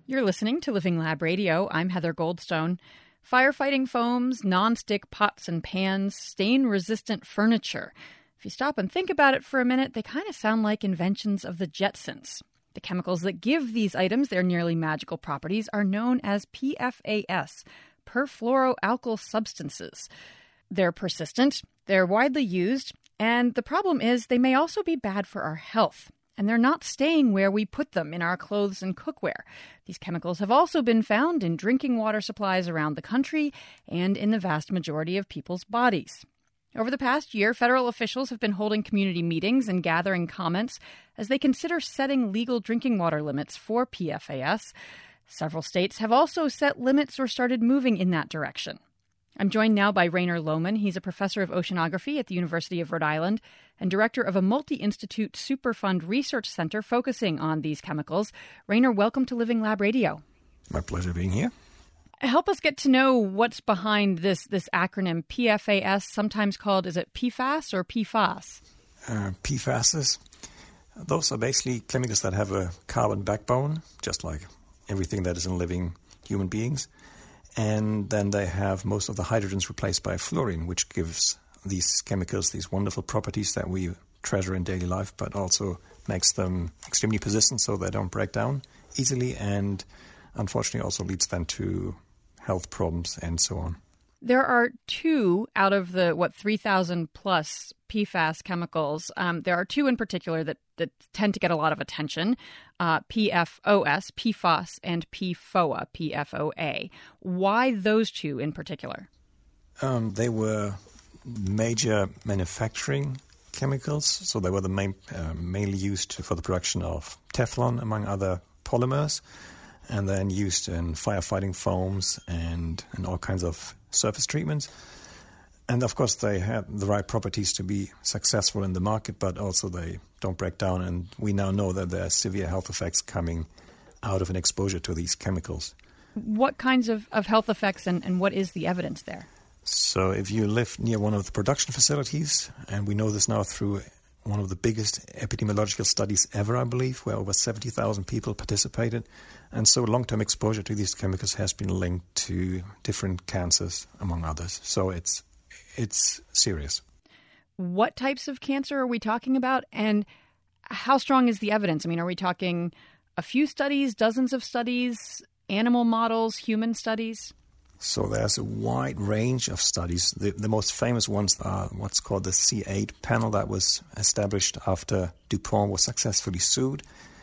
You're listening to Living Lab Radio. I'm Heather Goldstone. Firefighting foams, non-stick pots and pans, stain-resistant furniture. If you stop and think about it for a minute, they kind of sound like inventions of the Jetsons. The chemicals that give these items their nearly magical properties are known as PFAS, perfluoroalkyl substances. They're persistent, they're widely used, and the problem is they may also be bad for our health. And they're not staying where we put them in our clothes and cookware. These chemicals have also been found in drinking water supplies around the country and in the vast majority of people's bodies. Over the past year, federal officials have been holding community meetings and gathering comments as they consider setting legal drinking water limits for PFAS. Several states have also set limits or started moving in that direction. I'm joined now by Rainer Lohmann. He's a professor of oceanography at the University of Rhode Island and director of a multi-institute Superfund research center focusing on these chemicals. Rainer, welcome to Living Lab Radio. My pleasure being here. Help us get to know what's behind this acronym PFAS, sometimes called, is it PFAS or PFAS? PFASs, those are basically chemicals that have a carbon backbone, just like everything that is in living human beings. And then they have most of the hydrogens replaced by fluorine, which gives these chemicals these wonderful properties that we treasure in daily life, but also makes them extremely persistent so they don't break down easily, and unfortunately also leads then to health problems and so on. There are two out of the, 3,000 plus PFAS chemicals. There are two in particular that tend to get a lot of attention, PFOS, PFOS, and PFOA, PFOA. Why those two in particular? They were major manufacturing chemicals, so they were the mainly used for the production of Teflon, among other polymers, and then used in firefighting foams and all kinds of surface treatments. And of course, they have the right properties to be successful in the market, but also they don't break down. And we now know that there are severe health effects coming out of an exposure to these chemicals. What kinds of health effects and what is the evidence there? So if you live near one of the production facilities, and we know this now through one of the biggest epidemiological studies ever, I believe, where over 70,000 people participated. And so long-term exposure to these chemicals has been linked to different cancers, among others. So it's serious. What types of cancer are we talking about? And how strong is the evidence? I mean, are we talking a few studies, dozens of studies, animal models, human studies? So there's a wide range of studies. The most famous ones are what's called the C8 panel that was established after DuPont was successfully sued.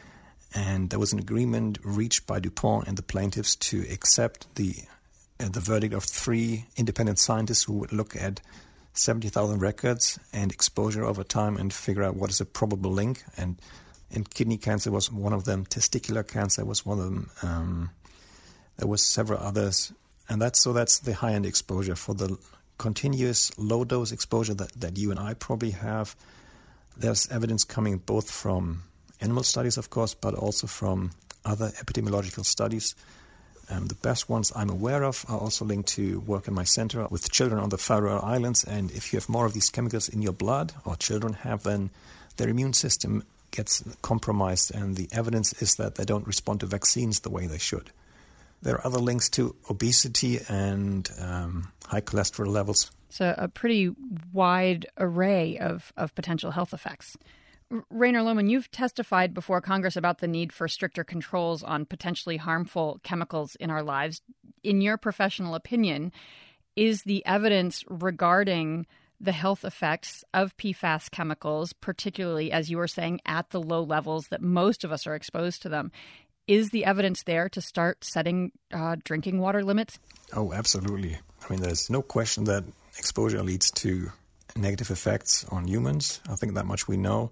And there was an agreement reached by DuPont and the plaintiffs to accept the verdict of three independent scientists who would look at 70,000 records and exposure over time and figure out what is a probable link. And kidney cancer was one of them. Testicular cancer was one of them. There was several others. And that's the high-end exposure. For the continuous low-dose exposure that you and I probably have, there's evidence coming both from animal studies, of course, but also from other epidemiological studies. The best ones I'm aware of are also linked to work in my center with children on the Faroe Islands. And if you have more of these chemicals in your blood, or children have, then their immune system gets compromised. And the evidence is that they don't respond to vaccines the way they should. There are other links to obesity and high cholesterol levels. So a pretty wide array of potential health effects. Rainer Lohmann, you've testified before Congress about the need for stricter controls on potentially harmful chemicals in our lives. In your professional opinion, is the evidence regarding the health effects of PFAS chemicals, particularly, as you were saying, at the low levels that most of us are exposed to them, is the evidence there to start setting drinking water limits? Oh, absolutely. I mean, there's no question that exposure leads to negative effects on humans. I think that much we know.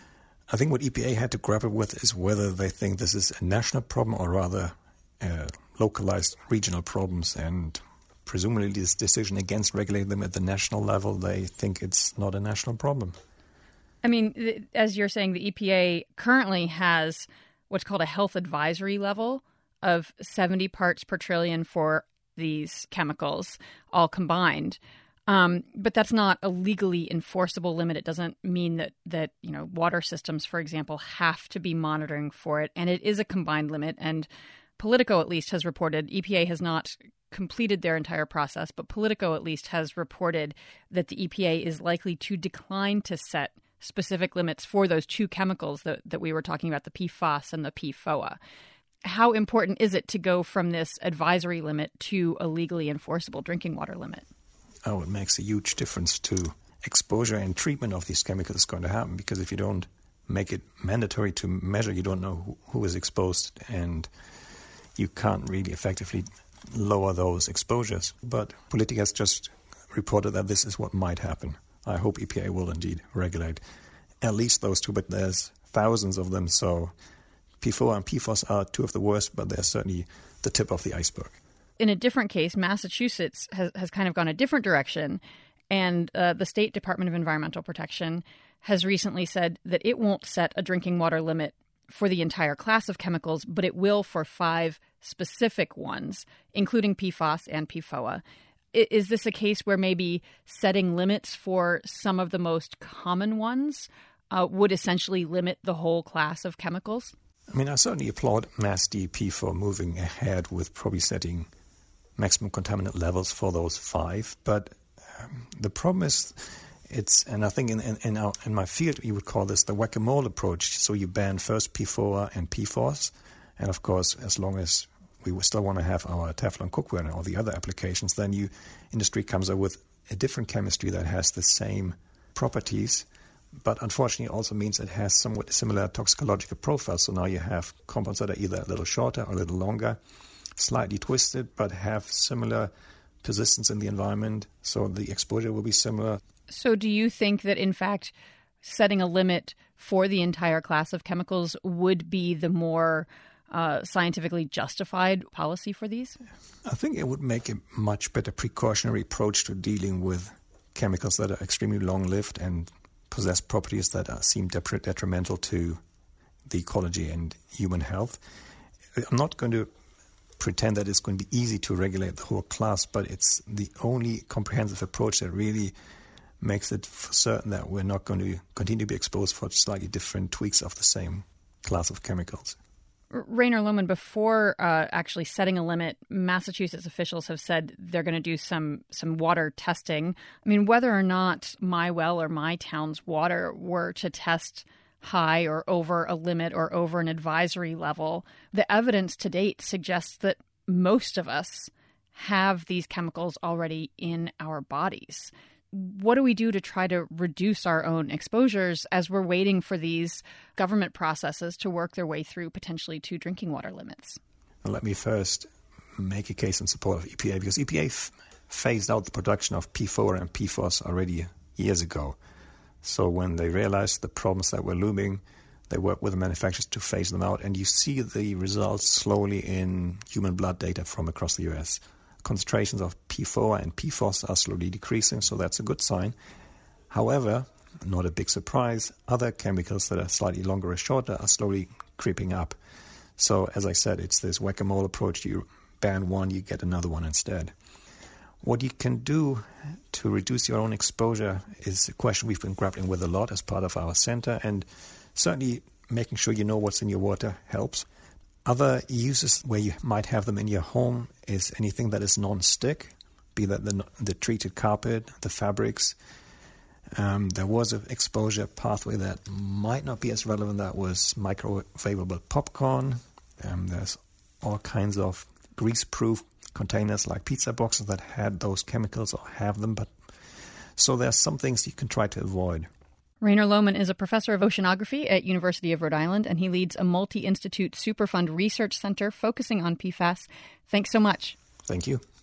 I think what EPA had to grapple with is whether they think this is a national problem or rather localized regional problems. And presumably this decision against regulating them at the national level, they think it's not a national problem. I mean, as you're saying, the EPA currently has what's called a health advisory level of 70 parts per trillion for these chemicals all combined. But that's not a legally enforceable limit. It doesn't mean that water systems, for example, have to be monitoring for it. And it is a combined limit. And Politico at least has reported, EPA has not completed their entire process, but Politico at least has reported that the EPA is likely to decline to set specific limits for those two chemicals that we were talking about, the PFOS and the PFOA. How important is it to go from this advisory limit to a legally enforceable drinking water limit? Oh, it makes a huge difference to exposure and treatment of these chemicals is going to happen, because if you don't make it mandatory to measure, you don't know who is exposed, and you can't really effectively lower those exposures. But Politico has just reported that this is what might happen. I hope EPA will indeed regulate at least those two, but there's thousands of them, so PFOA and PFOS are two of the worst, but they're certainly the tip of the iceberg. In a different case, Massachusetts has kind of gone a different direction, and the State Department of Environmental Protection has recently said that it won't set a drinking water limit for the entire class of chemicals, but it will for 5 specific ones, including PFOS and PFOA. Is this a case where maybe setting limits for some of the most common ones would essentially limit the whole class of chemicals? I mean, I certainly applaud MassDEP for moving ahead with probably setting maximum contaminant levels for those 5. But the problem is, and I think in my field, you would call this the whack-a-mole approach. So you ban first PFOA and PFOS. And of course, as long as we still want to have our Teflon cookware and all the other applications, then industry comes up with a different chemistry that has the same properties, but unfortunately also means it has somewhat similar toxicological profiles. So now you have compounds that are either a little shorter or a little longer, slightly twisted, but have similar persistence in the environment. So the exposure will be similar. So do you think that, in fact, setting a limit for the entire class of chemicals would be the more scientifically justified policy for these? I think it would make a much better precautionary approach to dealing with chemicals that are extremely long-lived and possess properties that seem detrimental to the ecology and human health. I'm not going to pretend that it's going to be easy to regulate the whole class, but it's the only comprehensive approach that really makes it for certain that we're not going to continue to be exposed for slightly different tweaks of the same class of chemicals. Rainer Lohmann, before actually setting a limit, Massachusetts officials have said they're going to do some water testing. I mean, whether or not my well or my town's water were to test high or over a limit or over an advisory level, the evidence to date suggests that most of us have these chemicals already in our bodies. What do we do to try to reduce our own exposures as we're waiting for these government processes to work their way through potentially to drinking water limits? Well, let me first make a case in support of EPA, because EPA phased out the production of PFOA and PFOS already years ago. So when they realized the problems that were looming, they worked with the manufacturers to phase them out, and you see the results slowly in human blood data from across the US. Concentrations of PFOA and PFOS are slowly decreasing, so that's a good sign. However, not a big surprise, other chemicals that are slightly longer or shorter are slowly creeping up. So, as I said, it's this whack-a-mole approach. You ban one, you get another one instead. What you can do to reduce your own exposure is a question we've been grappling with a lot as part of our center, and certainly making sure you know what's in your water helps. Other uses where you might have them in your home is anything that is non-stick, be that the treated carpet, the fabrics. There was an exposure pathway that might not be as relevant. That was microwavable popcorn. There's all kinds of grease-proof containers like pizza boxes that had those chemicals or have them. So there's some things you can try to avoid. Rainer Lohmann is a professor of oceanography at University of Rhode Island, and he leads a multi-institute Superfund research center focusing on PFAS. Thanks so much. Thank you.